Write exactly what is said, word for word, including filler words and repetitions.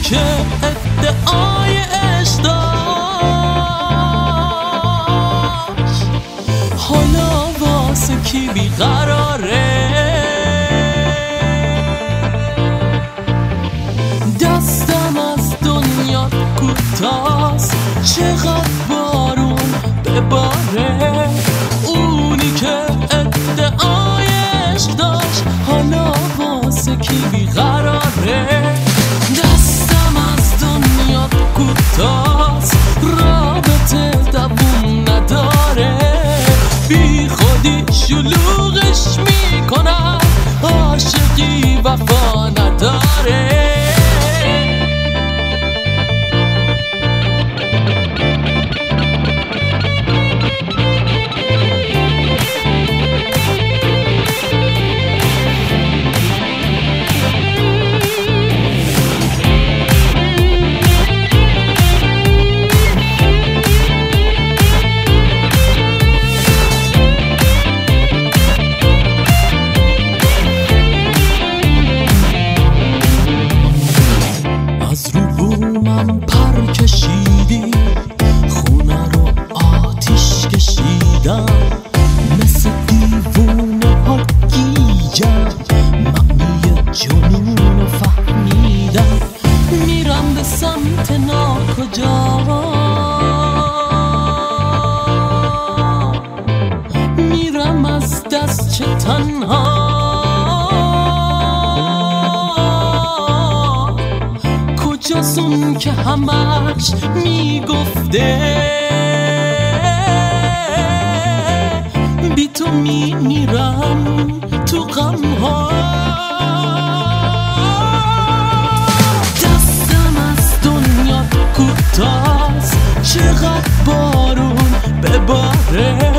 که ادعای عشق داشت حالا واسه کی بیقراره؟ دستم از دنیا کوتاست، چقدر بارون بباره. اونی که ادعای عشق داشت حالا واسه کی بیقراره؟ دستم از دنیا کوتاست، رابطه دووم نداره. بی خودی شلوغش میکنم، عاشقی وفا نداره. از رو بومم پر کشیدی، خونه رو آتیش کشیدم. مثل دیوونه ها گیجم، معنی جنون رو فهمیدم. میرم به سمت ناکجا، میرم از دست چه تنها. کجاست که همش میگفته بی تو میمیرم تو غم ها. دستم از دنیا کوتاست، چقدر بارون بباره.